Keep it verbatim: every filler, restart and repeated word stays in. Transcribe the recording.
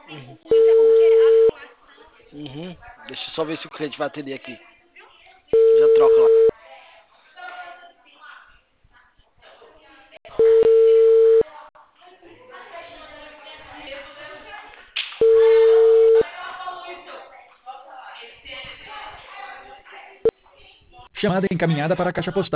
Uhum. Deixa eu só ver se o cliente vai atender aqui. Já troca lá. Chamada encaminhada para a caixa postal.